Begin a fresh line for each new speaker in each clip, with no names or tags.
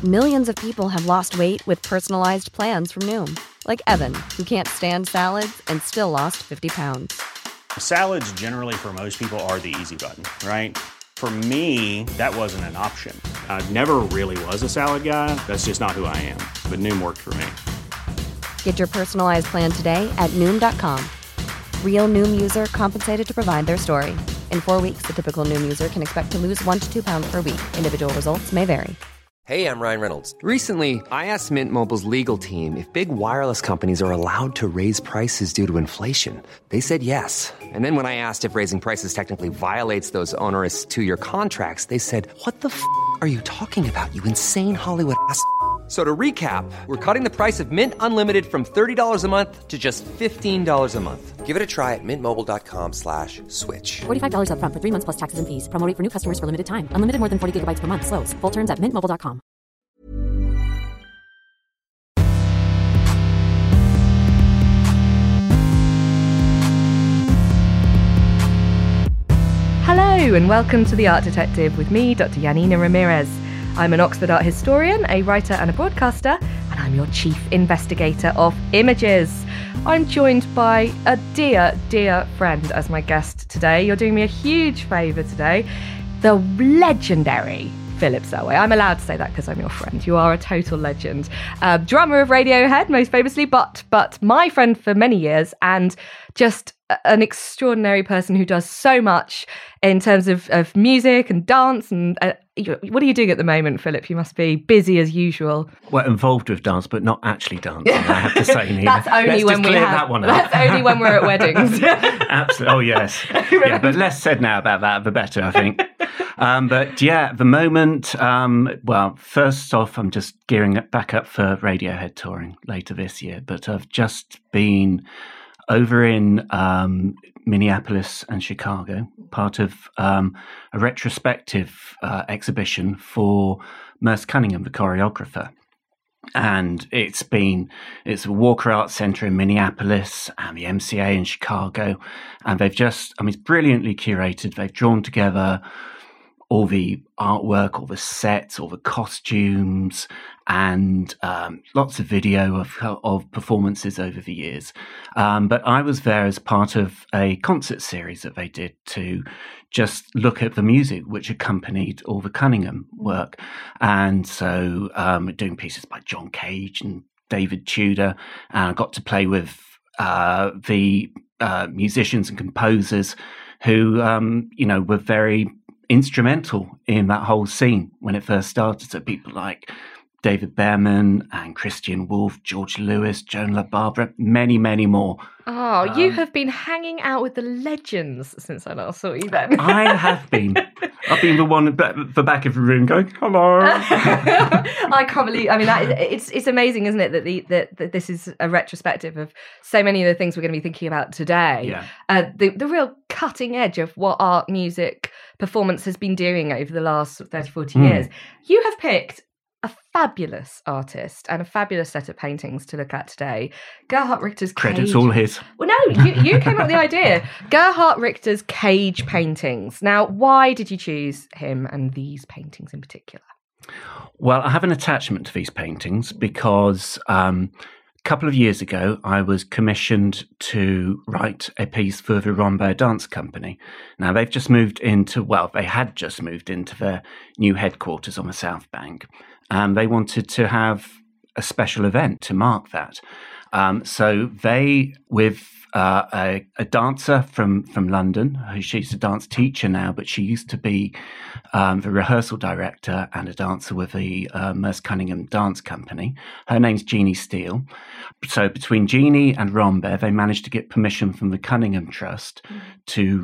Millions of people have lost weight with personalized plans from Noom. Like Evan, who can't stand salads and still lost 50 pounds.
Salads generally for most people are the easy button, right? For me, that wasn't an option. I never really was a salad guy. That's just not who I am. But Noom worked for me.
Get your personalized plan today at Noom.com. Real Noom user compensated to provide their story. In 4 weeks, the typical Noom user can expect to lose 1 to 2 pounds per week. Individual results may vary.
Hey, I'm Ryan Reynolds. Recently, I asked Mint Mobile's legal team if big wireless companies are allowed to raise prices due to inflation. They said yes. And then when I asked if raising prices technically violates those onerous 2-year contracts, they said, "What the f*** are you talking about, you insane Hollywood ass?" So to recap, we're cutting the price of Mint Unlimited from $30 a month to just $15 a month. Give it a try at mintmobile.com/switch.
$45 up front for 3 months plus taxes and fees. Promo rate for new customers for limited time. Unlimited more than 40 gigabytes per month. Slows full terms at mintmobile.com.
Hello and welcome to The Art Detective with me, Dr. Janina Ramirez. I'm an Oxford art historian, a writer and a broadcaster, and I'm your chief investigator of images. I'm joined by a dear, dear friend as my guest today. You're doing me a huge favour today. The legendary Philip Selway. I'm allowed to say that because I'm your friend. You are a total legend. Drummer of Radiohead, most famously, but my friend for many years, and just an extraordinary person who does so much in terms of music and dance. And what are you doing at the moment, Philip? You must be busy as usual.
Well, involved with dance, but not actually dancing, I have to say, Nina.
That's only when we have. That's only when we're at weddings.
Absolutely. Oh, yes. Yeah, but less said now about that, the better, I think. But yeah, at the moment, well, first off, I'm just gearing it back up for Radiohead touring later this year. But I've just been over in Minneapolis and Chicago, part of a retrospective exhibition for Merce Cunningham, the choreographer. And it's a Walker Arts Centre in Minneapolis and the MCA in Chicago. And they've just, it's brilliantly curated. They've drawn together all the artwork, all the sets, all the costumes, and lots of video of performances over the years. But I was there as part of a concert series that they did to just look at the music which accompanied all the Cunningham work. And so doing pieces by John Cage and David Tudor, and I got to play with the musicians and composers who, were very instrumental in that whole scene when it first started. So people like David Behrman and Christian Wolff, George Lewis, Joan LaBarbera, many, many more.
Oh, you have been hanging out with the legends since I last saw you then.
I have been. I've been the one at the back of the room going, hello.
I can't believe, it's amazing, isn't it, that this is a retrospective of so many of the things we're going to be thinking about today.
Yeah.
The real cutting edge of what art, music, performance has been doing over the last 30, 40 years. You have picked a fabulous artist and a fabulous set of paintings to look at today. Gerhard Richter's
Credit's all his.
Well, no, you came up with the idea. Gerhard Richter's Cage paintings. Now, why did you choose him and these paintings in particular?
Well, I have an attachment to these paintings because a couple of years ago, I was commissioned to write a piece for the Rambert Dance Company. Now, they had just moved into their new headquarters on the South Bank. And they wanted to have a special event to mark that. So they, with a dancer from London, she's a dance teacher now, but she used to be the rehearsal director and a dancer with the Merce Cunningham Dance Company. Her name's Jeannie Steele. So between Jeannie and Rambert, they managed to get permission from the Cunningham Trust to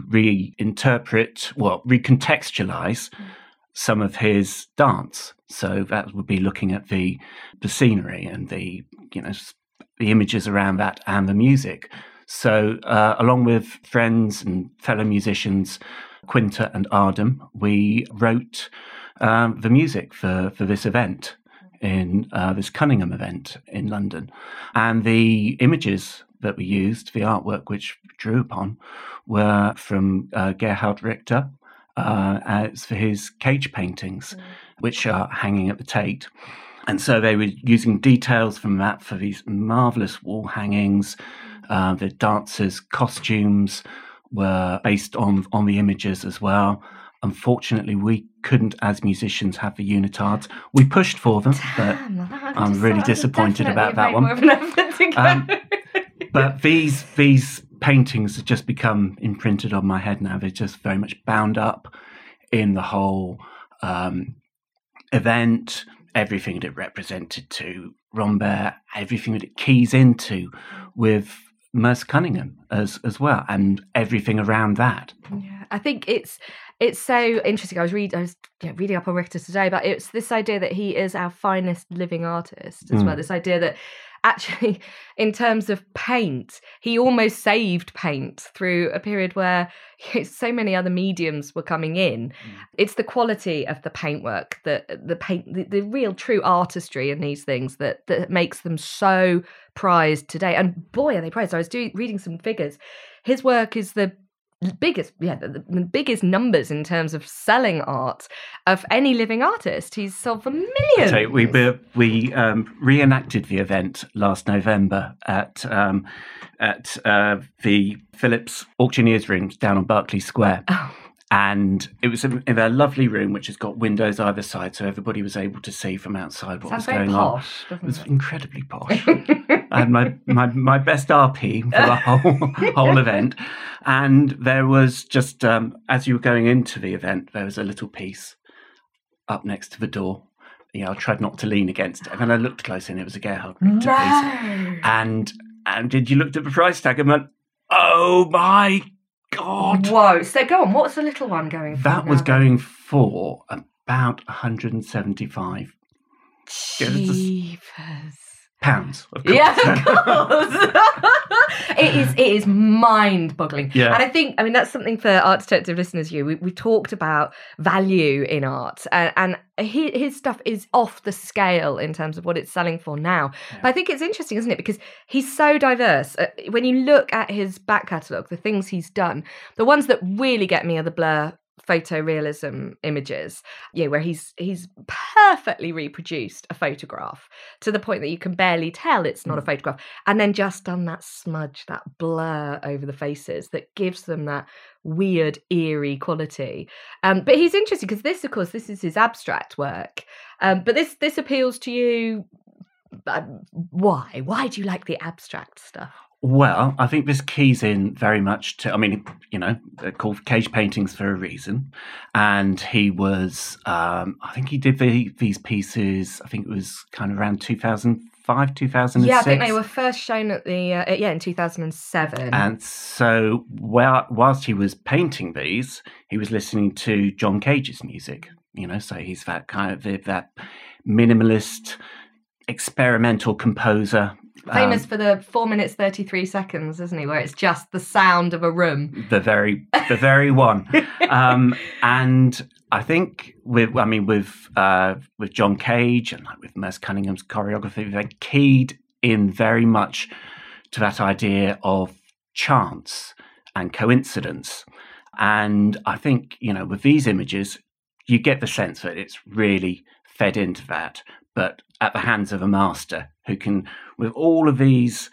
recontextualize some of his dance. So that would be looking at the scenery and the images around that and the music. So along with friends and fellow musicians, Quinta and Ardem, we wrote the music for this event, in this Cunningham event in London. And the images that we used, the artwork which we drew upon, were from Gerhard Richter, as for his Cage paintings, which are hanging at the Tate. And so they were using details from that for these marvellous wall hangings. The dancers' costumes were based on the images as well. Unfortunately, we couldn't, as musicians, have the unitards. We pushed for them, but I'm really disappointed about that one. But these paintings have just become imprinted on my head now. They're just very much bound up in the whole event, everything that it represented to Rambert, everything that it keys into with Merce Cunningham as well, and everything around that.
Yeah, I think it's so interesting. I was reading up on Richter today, but it's this idea that he is our finest living artist as well. This idea that actually, in terms of paint, he almost saved paint through a period where so many other mediums were coming in. It's the quality of the paintwork, the real true artistry in these things that makes them so prized today. And boy, are they prized. I was reading some figures. His work is the biggest numbers in terms of selling art of any living artist. He's sold for millions.
So we reenacted the event last November at the Phillips Auctioneers Rooms down on Berkeley Square.
Oh.
And it was in a lovely room which has got windows either side, so everybody was able to see from outside what was going on. It was incredibly posh. I had my best RP for the whole event, and there was just as you were going into the event, there was a little piece up next to the door. I tried not to lean against it, and I looked close, and it was a Gerhard Richter piece. And did you looked at the price tag and went, "Oh my God!"
Whoa! So go on. What's the little one going for?
That was going for about 175 pounds. Of course.
Yeah, of course. It is mind-boggling.
Yeah.
And I think, that's something for Art Detective listeners. We talked about value in art, and his stuff is off the scale in terms of what it's selling for now. Yeah. But I think it's interesting, isn't it? Because he's so diverse. When you look at his back catalogue, the things he's done, the ones that really get me are the Blur photorealism images, where he's perfectly reproduced a photograph to the point that you can barely tell it's not a photograph, and then just done that smudge, that blur over the faces that gives them that weird, eerie quality. But he's interesting because this is his abstract work. But this appeals to you. Why? Why do you like the abstract stuff?
Well, I think this keys in very much to, they're called cage paintings for a reason. And he was, I think he did these pieces, I think it was kind of around 2005, 2006.
Yeah, I think they were first shown at in 2007.
And so whilst he was painting these, he was listening to John Cage's music, so he's that kind of, that minimalist, experimental composer.
Famous for the 4 minutes 33 seconds, isn't he? Where it's just the sound of a room.
The very one. And I think with John Cage and with Merce Cunningham's choreography, they keyed in very much to that idea of chance and coincidence. And I think, with these images, you get the sense that it's really fed into that, but at the hands of a master who can, with all of these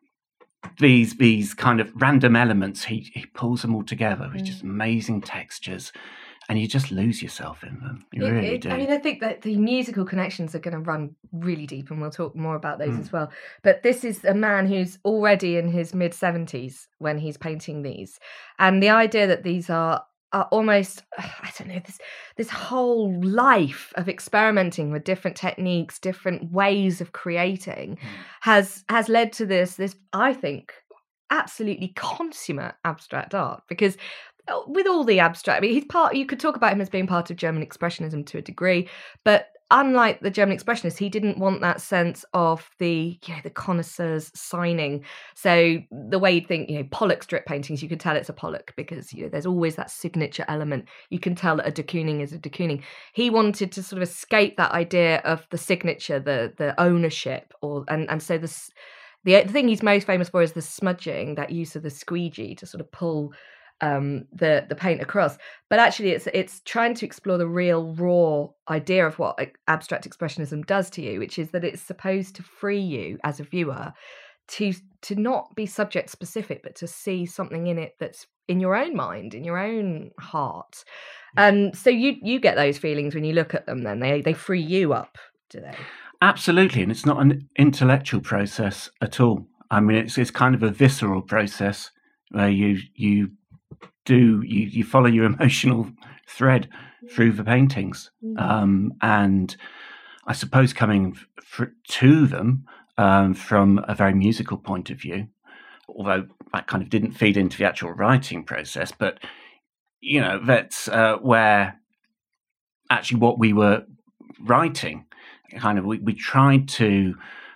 kind of random elements, he pulls them all together with just amazing textures, and you just lose yourself in them. You really do.
I think that the musical connections are going to run really deep, and we'll talk more about those as well. But this is a man who's already in his mid-70s when he's painting these, and the idea that these are almost, this whole life of experimenting with different techniques, different ways of creating has led to this, I think, absolutely consummate abstract art. Because with all the abstract, you could talk about him as being part of German Expressionism to a degree, but unlike the German Expressionists, he didn't want that sense of the connoisseurs signing. So the way you'd think, Pollock strip paintings, you could tell it's a Pollock because there's always that signature element. You can tell that a de Kooning is a de Kooning. He wanted to sort of escape that idea of the signature, the ownership, and so the thing he's most famous for is the smudging, that use of the squeegee to sort of pull the paint across. But actually, it's trying to explore the real raw idea of what abstract expressionism does to you, which is that it's supposed to free you as a viewer to not be subject specific, but to see something in it that's in your own mind, in your own heart. And so you get those feelings when you look at them. Then they free you up, do they? Absolutely,
and it's not an intellectual process at all. I mean, it's kind of a visceral process where you follow your emotional thread through the paintings, and I suppose coming to them from a very musical point of view, although that kind of didn't feed into the actual writing process, but that's where actually what we were writing, kind of we tried to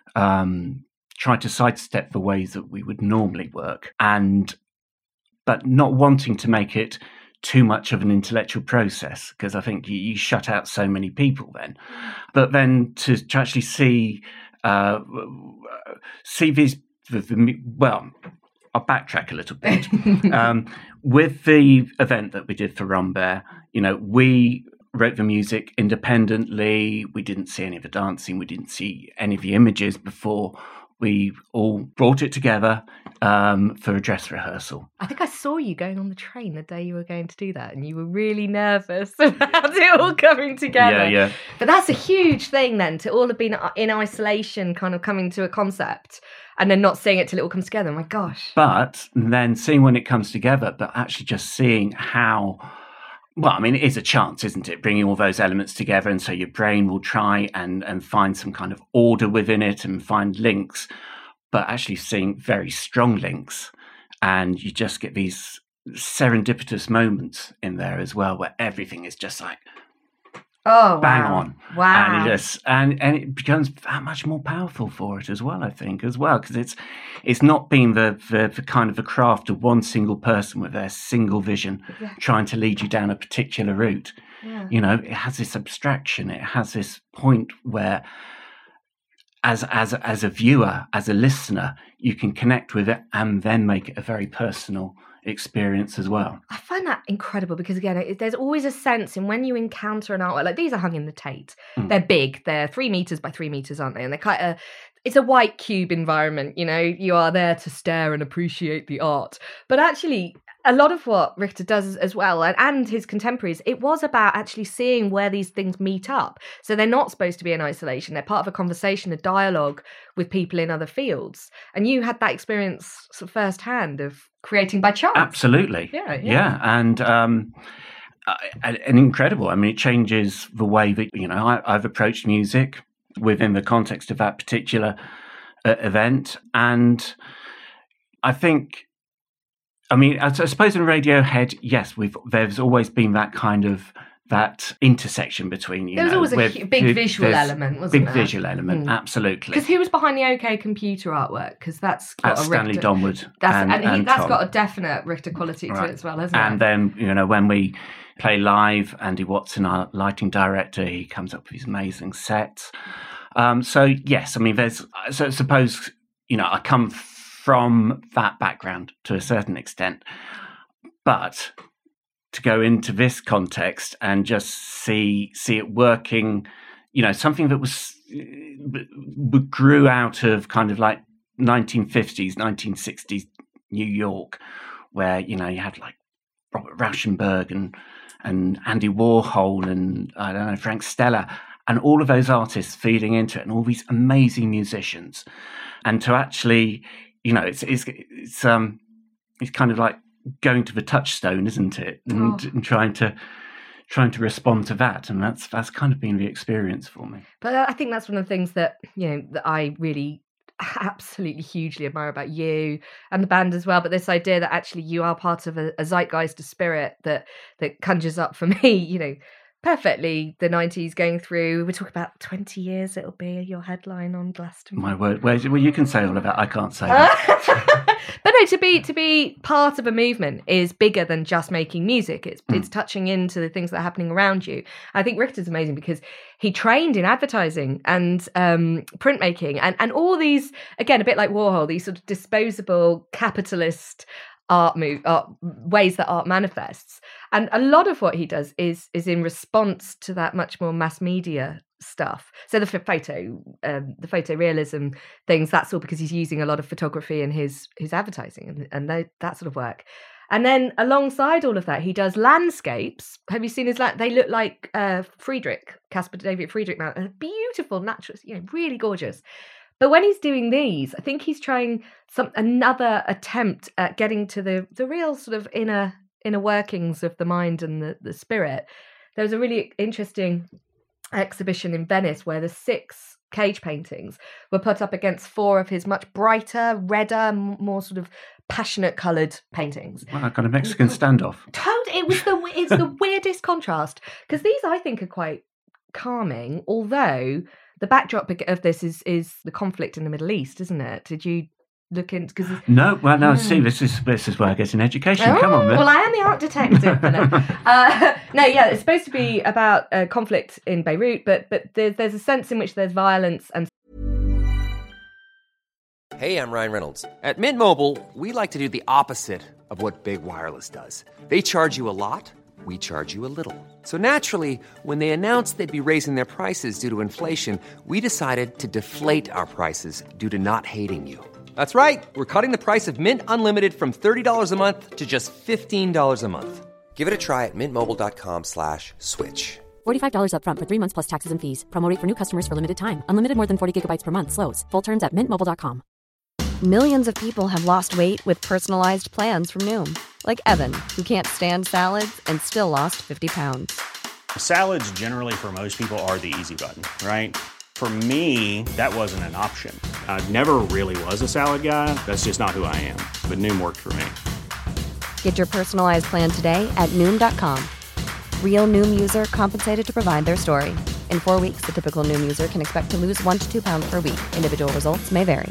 sidestep the ways that we would normally work, but not wanting to make it too much of an intellectual process, because I think you shut out so many people then. But then to actually see these, well, I'll backtrack a little bit. With the event that we did for Rambert, we wrote the music independently. We didn't see any of the dancing. We didn't see any of the images before we all brought it together for a dress rehearsal. I think I saw you going on the train the day you were going to do that, and you were really nervous about it all coming together. Yeah. But that's a huge thing then, to all have been in isolation, kind of coming to a concept and then not seeing it till it all comes together. My gosh. But then seeing when it comes together, but actually just seeing how... Well, I mean, it is a chance, isn't it? Bringing all those elements together, and so your brain will try and find some kind of order within it and find links, but actually seeing very strong links. And you just get these serendipitous moments in there as well, where everything is just like, bang on. Wow. And it becomes that much more powerful for it as well, I think, because it's not been the kind of a craft of one single person with their single vision trying to lead you down a particular route. Yeah. It has this abstraction, it has this point where as a viewer, as a listener, you can connect with it and then make it a very personal experience as well. I find that incredible because, again, there's always a sense in when you encounter an artwork, like these are hung in the Tate. They're big, they're 3 meters by 3 meters, aren't they? And they're kind of, it's a white cube environment, you are there to stare and appreciate the art. But actually, a lot of what Richter does as well, and his contemporaries, it was about actually seeing where these things meet up. So they're not supposed to be in isolation. They're part of a conversation, a dialogue with people in other fields. And you had that experience sort of firsthand of creating by chance. Absolutely. Yeah. And incredible. I mean, it changes the way that, I've approached music within the context of that particular event. And I think, I suppose in Radiohead, yes, there's always been that kind of that intersection between
There was always a big visual element, wasn't there?
Big visual element, absolutely.
Because who was behind the OK Computer artwork? Because that's got
Stanley Donwood.
That's got a definite Richter quality to it as well, hasn't it?
And then, when we play live, Andy Watson, our lighting director, he comes up with these amazing sets. So yes, so suppose, I come from that background to a certain extent, but to go into this context and just see it working, something that grew out of kind of like 1950s, 1960s New York, where you had like Robert Rauschenberg and Andy Warhol and I don't know, Frank Stella, and all of those artists feeding into it, and all these amazing musicians, and to actually, it's kind of like going to the touchstone, isn't it? And trying to respond to that, and that's kind of been the experience for me. But I think that's one of the things that that I really absolutely hugely admire about you and the band as well. But this idea that actually you are part of a zeitgeist, a spirit that conjures up for me, perfectly the 90s going through. We're talking about 20 years it'll be your headline on Glastonbury. My word. Well, you can say all of that. I can't say that. But no, to be part of a movement is bigger than just making music. It's touching into the things that are happening around you. I think Richter's amazing because he trained in advertising and printmaking and all these, again, a bit like Warhol, these sort of disposable capitalist
ways that art manifests. And a lot of what he does is in response to that much more mass media stuff. So the photorealism things, that's all because he's using a lot of photography in his advertising and that sort of work. And then alongside all of that, he does landscapes. Have you seen his they look like Caspar David Friedrich Mountain. Beautiful, natural, really gorgeous. But when he's doing these, I think he's trying another attempt at getting to the real sort of inner workings of the mind and the spirit. There was a really interesting exhibition in Venice where the 6 cage paintings were put up against 4 of his much brighter, redder, more sort of passionate coloured paintings.
Wow, kind of Mexican standoff.
It's the weirdest contrast, because these I think are quite calming, although the backdrop of this is the conflict in the Middle East, isn't it? Did you look into?
No, see, this is where I get an education. Come on, then.
Well, I am the art detective. It's supposed to be about conflict in Beirut, but there's a sense in which there's violence and.
Hey, I'm Ryan Reynolds. At Mint Mobile, we like to do the opposite of what Big Wireless does. They charge you a lot, we charge you a little. So naturally, when they announced they'd be raising their prices due to inflation, we decided to deflate our prices due to not hating you. That's right. We're cutting the price of Mint Unlimited from $30 a month to just $15 a month. Give it a try at mintmobile.com/switch.
$45 up front for 3 months plus taxes and fees. Promo rate for new customers for limited time. Unlimited more than 40 gigabytes per month. Slows full terms at mintmobile.com.
Millions of people have lost weight with personalized plans from Noom. Like Evan, who can't stand salads and still lost 50 pounds.
Salads generally for most people are the easy button, right? For me, that wasn't an option. I never really was a salad guy. That's just not who I am. But Noom worked for me.
Get your personalized plan today at Noom.com. Real Noom user compensated to provide their story. In 4 weeks, the typical Noom user can expect to lose 1 to 2 pounds per week. Individual results may vary.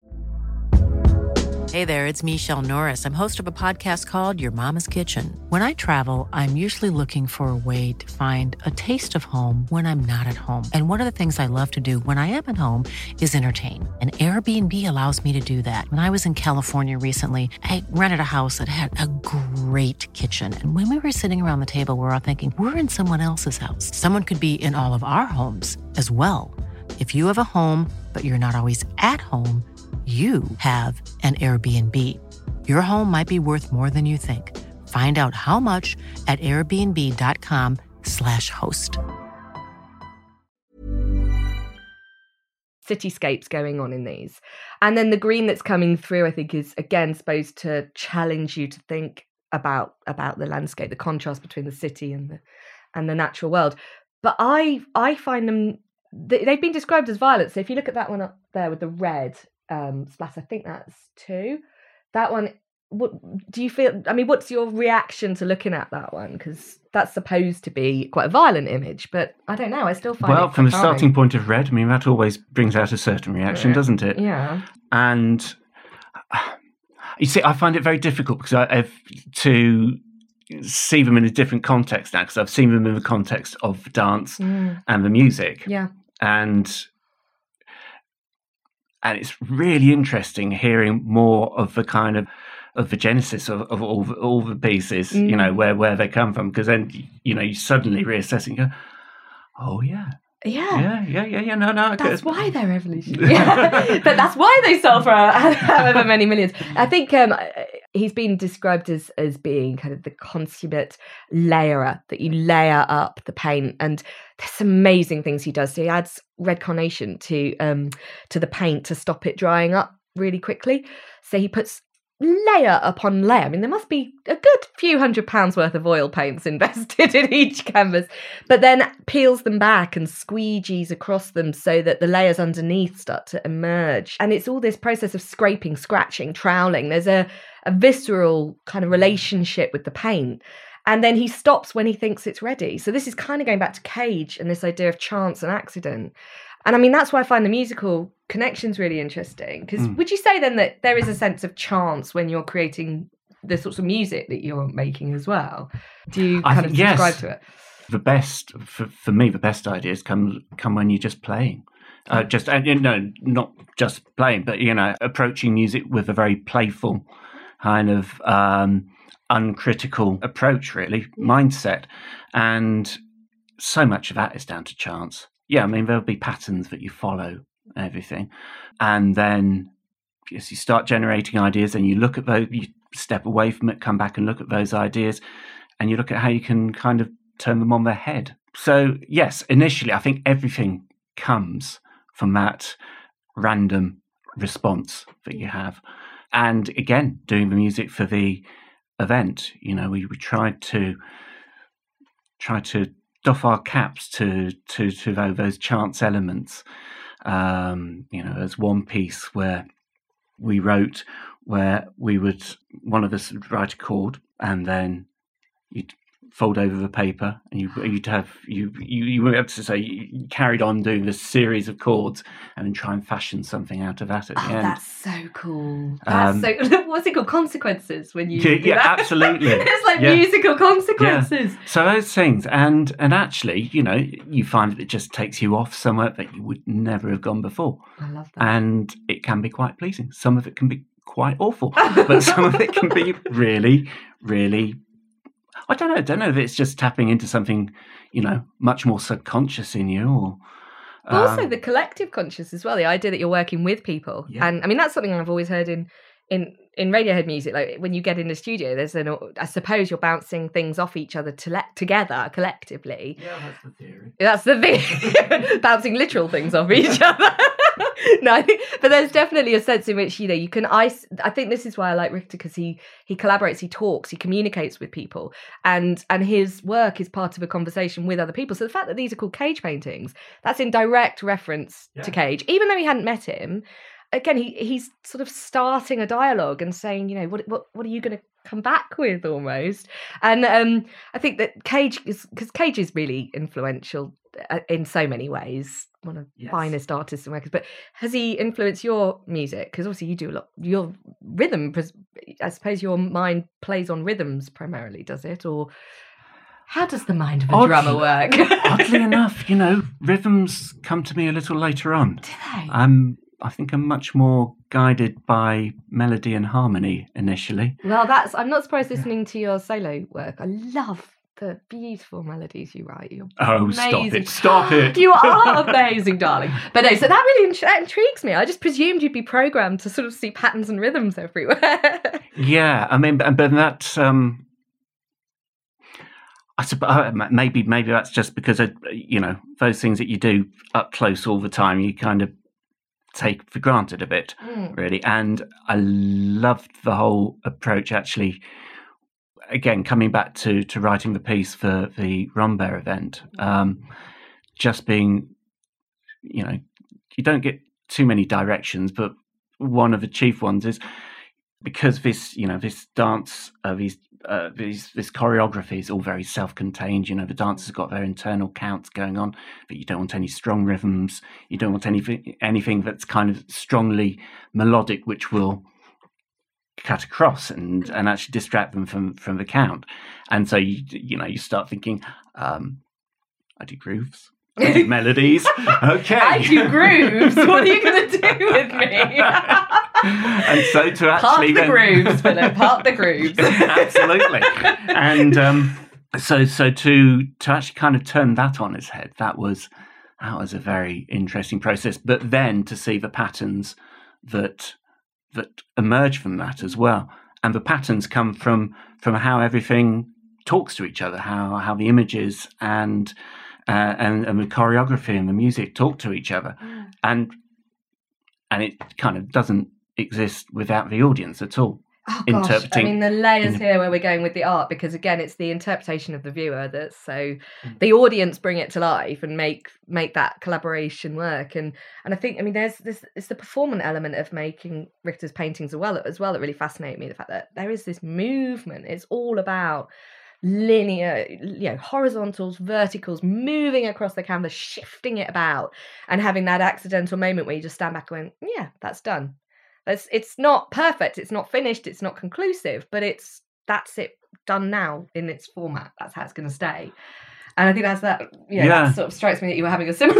Hey there, it's Michelle Norris. I'm host of a podcast called Your Mama's Kitchen. When I travel, I'm usually looking for a way to find a taste of home when I'm not at home. And one of the things I love to do when I am at home is entertain. And Airbnb allows me to do that. When I was in California recently, I rented a house that had a great kitchen. And when we were sitting around the table, we were all thinking, we're in someone else's house. Someone could be in all of our homes as well. If you have a home, but you're not always at home, you have an Airbnb. Your home might be worth more than you think. Find out how much at airbnb.com/host.
Cityscapes going on in these. And then the green that's coming through, I think, is again supposed to challenge you to think about the landscape, the contrast between the city and the natural world. But I find them, they've been described as violent. So if you look at that one up there with the red, splash, I think that's 2. That one, what do you feel? I mean, what's your reaction to looking at that one? Because that's supposed to be quite a violent image, but I don't know. I still find
well, from the starting point of red, I mean, that always brings out a certain reaction, doesn't it?
Yeah.
And you see, I find it very difficult because I've to see them in a different context now, because I've seen them in the context of dance and the music.
Yeah.
And it's really interesting hearing more of the kind of the genesis of all the pieces, you know, where they come from. Because then, you know, you suddenly reassess and go, oh, yeah.
Yeah.
No.
That's why they're revolutionary. But that's why they sell for however many millions. I think he's been described as being kind of the consummate layerer, that you layer up the paint. And there's some amazing things he does. So he adds red carnation to the paint to stop it drying up really quickly. So he puts layer upon layer. I mean, there must be a good few £100 worth of oil paints invested in each canvas, but then peels them back and squeegees across them so that the layers underneath start to emerge. And it's all this process of scraping, scratching, troweling. There's a visceral kind of relationship with the paint. And then he stops when he thinks it's ready. So this is kind of going back to Cage and this idea of chance and accident. And I mean, that's why I find the musical connections really interesting. Because would you say then that there is a sense of chance when you're creating the sorts of music that you're making as well? Do you kind of subscribe to it?
The best, for me, the best ideas come when you're just playing. Not just playing, but, you know, approaching music with a very playful kind of uncritical approach, really, mindset. And so much of that is down to chance. Yeah, I mean, there'll be patterns that you follow, everything. And then as you start generating ideas and you look at those, you step away from it, come back and look at those ideas, and you look at how you can kind of turn them on their head. So, yes, initially, I think everything comes from that random response that you have. And again, doing the music for the event, you know, we tried to doff our caps to those chance elements. You know, there's one piece where we wrote where we would, one of us would write a chord, and then you'd fold over the paper, and you were able to say you carried on doing this series of chords and then try and fashion something out of that at the end.
That's so cool. That's so, what's it called? Consequences when you do that?
Absolutely.
It's like musical consequences.
Yeah. So those things, and actually, you know, you find that it just takes you off somewhere that you would never have gone before.
I love that.
And it can be quite pleasing. Some of it can be quite awful, but some of it can be really, really, I don't know if it's just tapping into something, you know, much more subconscious in you, or
also the collective conscious as well. The idea that you're working with people, and I mean that's something I've always heard in Radiohead music. Like when you get in the studio, I suppose you're bouncing things off each other together collectively.
Yeah, that's the theory.
That's the thing, bouncing literal things off each other. No, but there's definitely a sense in which, you know, you can I think this is why I like Richter, because he collaborates, he talks, he communicates with people, and his work is part of a conversation with other people. So the fact that these are called Cage paintings, that's in direct reference to Cage, even though he hadn't met him. Again, he's sort of starting a dialogue and saying, you know, what are you going to come back with, almost. And I think that Cage is really influential in so many ways, one of the finest artists and workers. But has he influenced your music? Because obviously you do a lot. Your rhythm, I suppose your mind plays on rhythms primarily, does it? Or how does the mind of a drummer work?
Oddly enough, you know, rhythms come to me a little later on.
Do they?
I think I'm much more guided by melody and harmony initially.
Well, I'm not surprised listening to your solo work. I love the beautiful melodies you write. You're amazing.
Stop it.
You are amazing, darling. But no, so that really intrigues me. I just presumed you'd be programmed to sort of see patterns and rhythms everywhere.
Yeah, I mean, but that's I suppose maybe that's just because you know, those things that you do up close all the time, you kind of take for granted a bit, really. And I loved the whole approach, actually. Again, coming back to writing the piece for the Rambert event, just being, you know, you don't get too many directions, but one of the chief ones is because this, you know, this dance, this choreography is all very self-contained. You know, the dancers have got their internal counts going on, but you don't want any strong rhythms. You don't want anything that's kind of strongly melodic, which will cut across and actually distract them from the count. And so you start thinking, I do grooves, I do melodies. Okay,
I do grooves. What are you going to do with me?
And so to actually
grooves, Philip. Part the grooves.
Absolutely. And so to actually kind of turn that on its head, that was a very interesting process. But then to see the patterns that emerge from that as well, and the patterns come from how everything talks to each other, how the images and the choreography and the music talk to each other, and it kind of doesn't exist without the audience at all.
Oh gosh, I mean the layers here where we're going with the art, because again it's the interpretation of the viewer that's so the audience bring it to life and make that collaboration work, and I think, I mean, there's this, it's the performance element of making Richter's paintings as well that really fascinated me, the fact that there is this movement. It's all about linear, you know, horizontals, verticals, moving across the canvas, shifting it about, and having that accidental moment where you just stand back and went, yeah, that's done. It's not perfect, it's not finished, it's not conclusive, but that's it done now in its format. That's how it's going to stay. And I think that's that. Yeah, that sort of strikes me that you were having a similar sort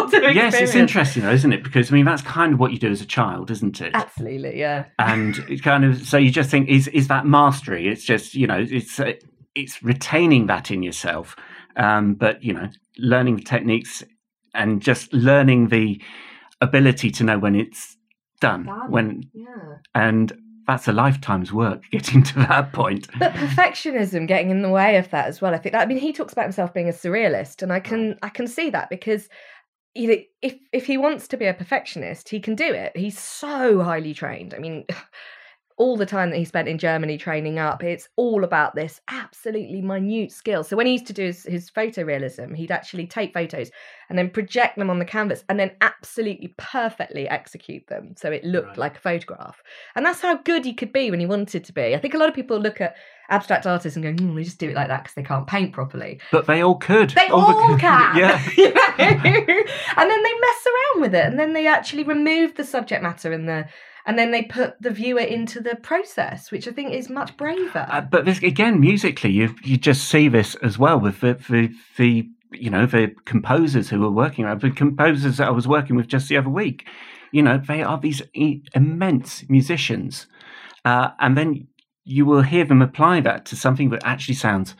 sort of
Yes, it's interesting though, isn't it? Because I mean, that's kind of what you do as a child, isn't it?
Absolutely, yeah.
And it kind of, so you just think, is that mastery? It's just, it's retaining that in yourself. But, learning techniques and just learning the ability to know when it's done. And that's a lifetime's work getting to that point.
But perfectionism getting in the way of that as well. I think that, he talks about himself being a surrealist, and I can see that because if he wants to be a perfectionist, he can do it. He's so highly trained. I mean, all the time that he spent in Germany training up, it's all about this absolutely minute skill. So when he used to do his photorealism, he'd actually take photos and then project them on the canvas and then absolutely perfectly execute them so it looked like a photograph. And that's how good he could be when he wanted to be. I think a lot of people look at abstract artists and go, they just do it like that because they can't paint properly.
But they all could.
They all can.
Yeah.
And then they mess around with it, and then they actually remove the subject matter and then they put the viewer into the process, which I think is much braver.
But this, again, musically, you just see this as well with the composers who were working around, the composers that I was working with just the other week. They are these immense musicians, and then you will hear them apply that to something that actually sounds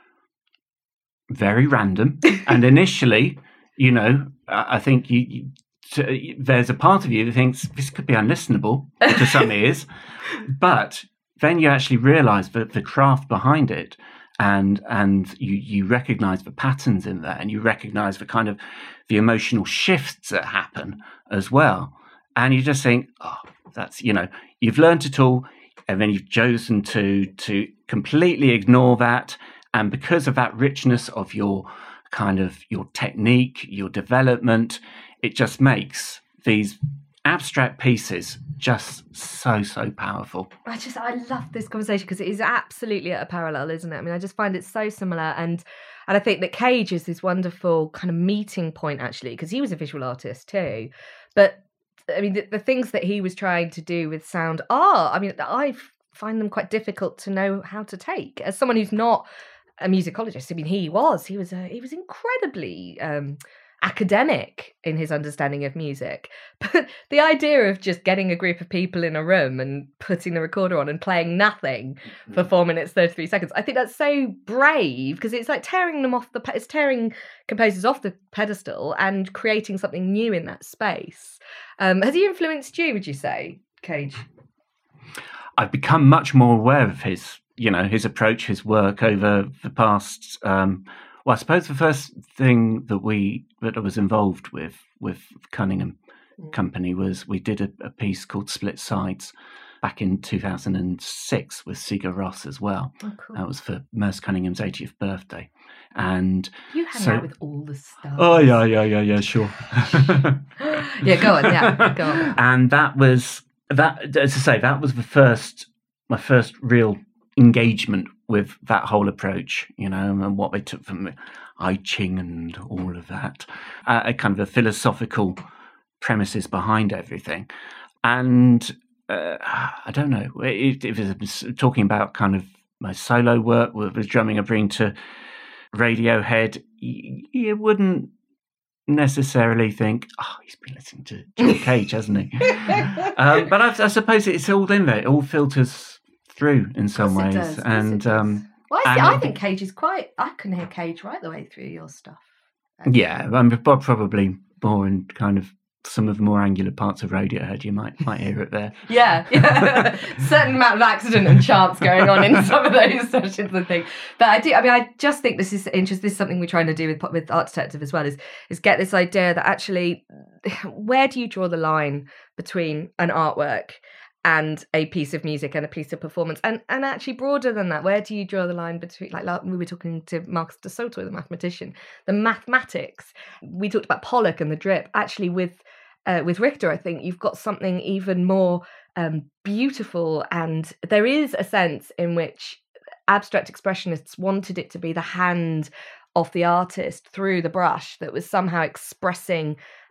very random. And initially, I think there's a part of you that thinks this could be unlistenable to some ears, but then you actually realise the craft behind it, and you recognise the patterns in there, and you recognise the kind of the emotional shifts that happen as well, and you just think, that's you've learnt it all, and then you've chosen to completely ignore that, and because of that richness of your technique, your development, it just makes these abstract pieces just so powerful.
I love this conversation because it is absolutely at a parallel, isn't it? I mean, I just find it so similar, and I think that Cage is this wonderful kind of meeting point, actually, because he was a visual artist too. But I mean, the things that he was trying to do with sound I find them quite difficult to know how to take. As someone who's not a musicologist, I mean, he was incredibly academic in his understanding of music, but the idea of just getting a group of people in a room and putting the recorder on and playing nothing for 4 minutes 33 seconds, I think that's so brave, because it's like tearing composers off the pedestal and creating something new in that space. Has he influenced you, would you say, Cage?
I've become much more aware of his approach, his work over the past. I suppose the first thing that I was involved with Cunningham Company was we did a piece called Split Sides back in 2006 with Sigur Rós as well.
Oh, cool.
That was for Merce Cunningham's 80th birthday. And
you hang out with all the stars.
Oh, yeah, sure.
Yeah, go on.
And that was, as I say, that was my first real engagement with that whole approach, and what they took from I Ching and all of that, a kind of the philosophical premises behind everything. And I don't know, if it was talking about kind of my solo work with drumming I bring to Radiohead, you wouldn't necessarily think, he's been listening to John Cage, hasn't he? But I suppose it's all in there. It all filters through in some ways.
Does.
And
I think Cage is I can hear Cage right the way through your stuff.
Yeah, I'm probably more in kind of some of the more angular parts of Radiohead. You might hear it there.
Yeah. Certain amount of accident and chance going on in some of those sessions, I think. But I just think this is interesting. This is something we're trying to do with Art Detective as well, is get this idea that actually, where do you draw the line between an artwork and a piece of music and a piece of performance, and actually broader than that, where do you draw the line between, like we were talking to Marcus de Soto, the mathematician, the mathematics. We talked about Pollock and the drip. Actually, with Richter, I think you've got something even more beautiful, and there is a sense in which abstract expressionists wanted it to be the hand of the artist through the brush that was somehow expressing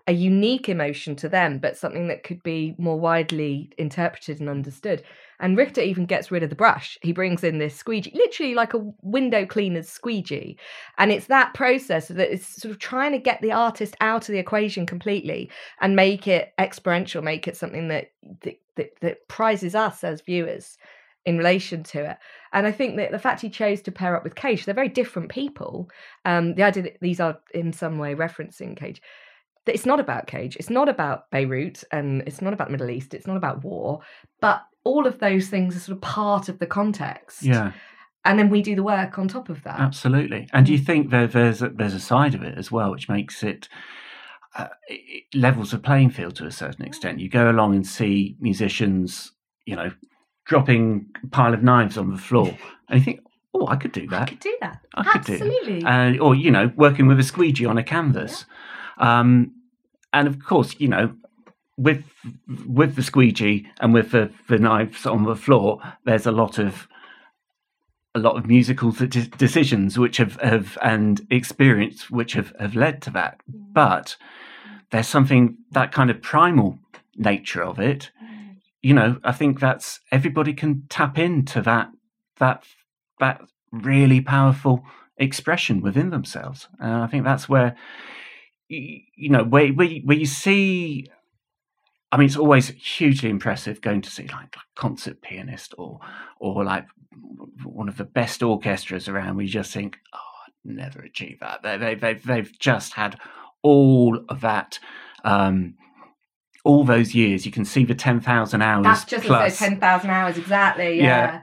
a unique emotion to them, but something that could be more widely interpreted and understood. And Richter even gets rid of the brush. He brings in this squeegee, literally like a window cleaner's squeegee. And it's that process that is sort of trying to get the artist out of the equation completely and make it experiential, make it something that prizes us as viewers in relation to it. And I think that the fact he chose to pair up with Cage, they're very different people. The idea that these are in some way referencing Cage, that it's not about Cage, it's not about Beirut, and it's not about the Middle East, it's not about war, but all of those things are sort of part of the context.
Yeah.
And then we do the work on top of that.
Absolutely. And do you think there's a side of it as well, which makes it levels the playing field to a certain extent? You go along and see musicians, dropping a pile of knives on the floor, and you think, oh, I could do that.
I could do that.
Absolutely. Or, working with a squeegee on a canvas. Yeah. And of course, with the squeegee and with the knives on the floor, there's a lot of musical decisions which have and experience which have led to that. But there's something, that kind of primal nature of it. I think that's, everybody can tap into that really powerful expression within themselves. And I think that's where, where you see, I mean, it's always hugely impressive going to see like a concert pianist or like one of the best orchestras around. We just think, oh, I'd never achieve that. They've just had all of that, all those years. You can see the 10,000 hours.
That's just
plus.
10,000 hours, exactly. Yeah.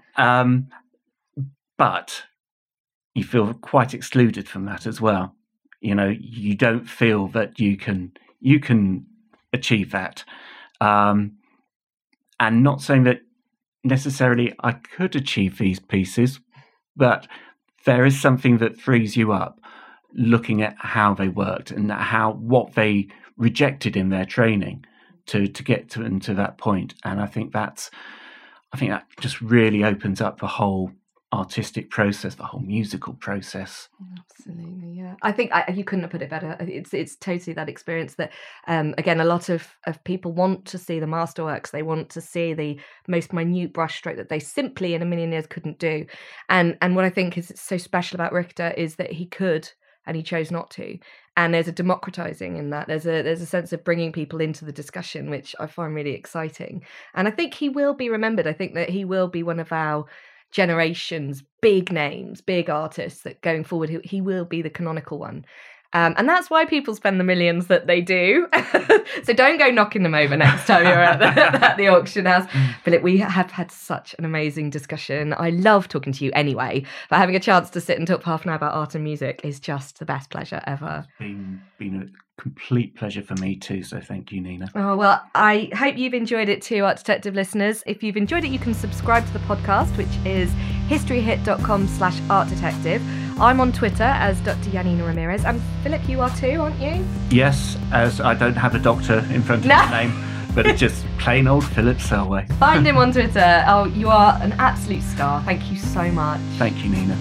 But you feel quite excluded from that as well. You don't feel that you can achieve that. And not saying that necessarily I could achieve these pieces, but there is something that frees you up looking at how they worked and what they rejected in their training to get to that point. And I think that just really opens up the whole artistic process, the whole musical process.
Absolutely, yeah. I think you couldn't have put it better. It's totally that experience that, again, a lot of people want to see the masterworks. They want to see the most minute brushstroke that they simply in a million years couldn't do. And what I think is so special about Richter is that he could, and he chose not to. And there's a democratizing in that. There's a sense of bringing people into the discussion, which I find really exciting. And I think he will be remembered. I think that he will be one of our generation's big names, big artists that going forward, he will be the canonical one. And that's why people spend the millions that they do. So don't go knocking them over next time you're at the auction house. Philip, we have had such an amazing discussion. I love talking to you anyway, but having a chance to sit and talk for half an hour about art and music is just the best pleasure ever.
It's been a complete pleasure for me too, so thank you, Nina.
Oh, well, I hope you've enjoyed it too, Art Detective listeners. If you've enjoyed it, you can subscribe to the podcast, which is historyhit.com/artdetective. I'm on Twitter as Dr. Janina Ramirez, and Philip, you are too, aren't you?
Yes, as I don't have a doctor in front of my name, but it's just plain old Philip Selway.
Find him on Twitter. Oh, you are an absolute star. Thank you so much.
Thank you, Nina.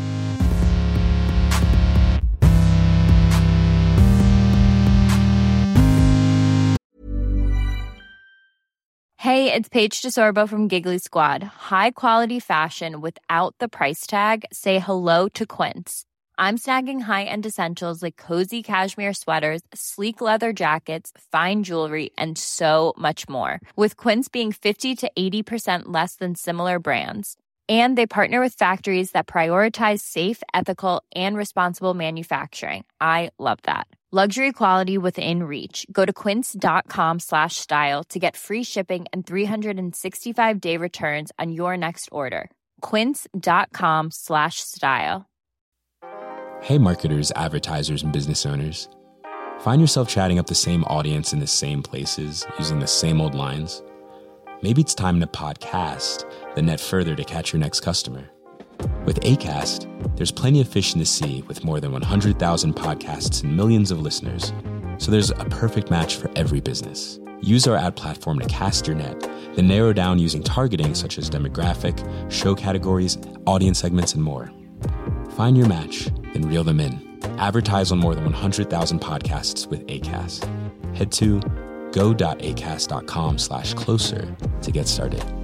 Hey, it's Paige DeSorbo from Giggly Squad. High quality fashion without the price tag. Say hello to Quince. I'm snagging high-end essentials like cozy cashmere sweaters, sleek leather jackets, fine jewelry, and so much more. With Quince being 50 to 80% less than similar brands. And they partner with factories that prioritize safe, ethical, and responsible manufacturing. I love that. Luxury quality within reach. Go to quince.com/style to get free shipping and 365-day returns on your next order. Quince.com/style.
Hey marketers, advertisers, and business owners. Find yourself chatting up the same audience in the same places, using the same old lines? Maybe it's time to podcast, then net further to catch your next customer. With Acast, there's plenty of fish in the sea with more than 100,000 podcasts and millions of listeners. So there's a perfect match for every business. Use our ad platform to cast your net, then narrow down using targeting such as demographic, show categories, audience segments, and more. Find your match, then reel them in. Advertise on more than 100,000 podcasts with Acast. head to go.acast.com/closer to get started.